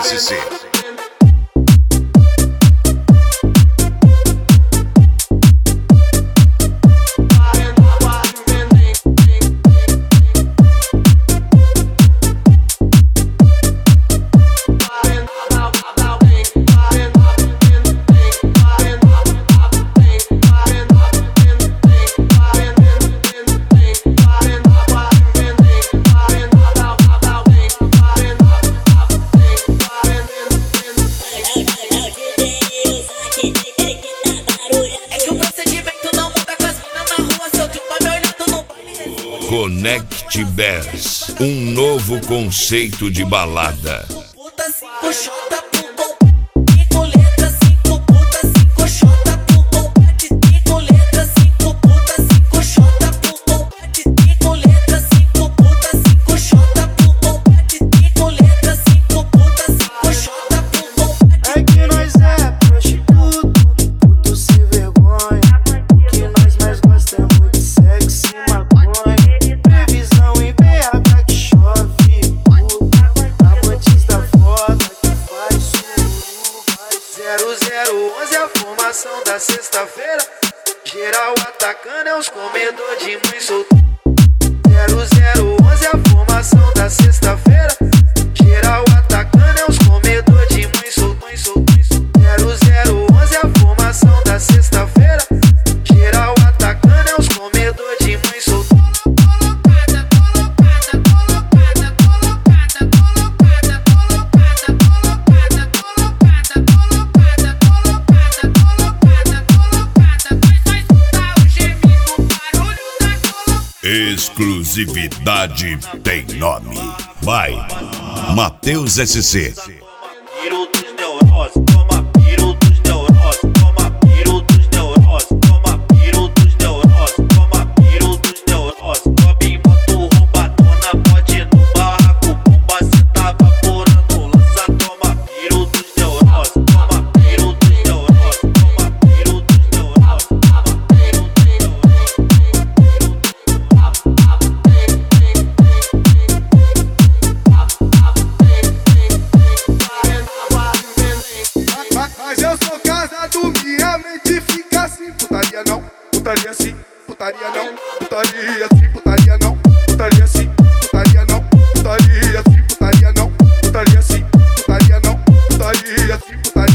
SC. Connect Bass, um novo conceito de balada. Da sexta-feira, geral atacando é os comedor de mãe solteira. 0011 a formação da sexta-feira, geral atacando é os comedor de mãe solteira. 0011 a formação da sexta-feira, geral atacando é os comedor de mãe solteira. Exclusividade tem nome. Vai, Matheus SC. Piro dos neuroses, toma piro dos neuroses, toma piro dos neuroses, toma piro dos neuroses, toma piro dos neuroses. Sobe moto roubadona, pode no barraco, bomba cê tá vaporando, lança, toma piro dos neuroses, toma piro dos neuroses, toma piro dos neuroses, toma piro dos Mas eu sou casado, minha mente fica assim. Putaria não, putaria sim, putaria não, putaria sim, putaria não, putaria sim, putaria não, putaria sim, putaria não, putaria sim, putaria não, putaria sim, putaria.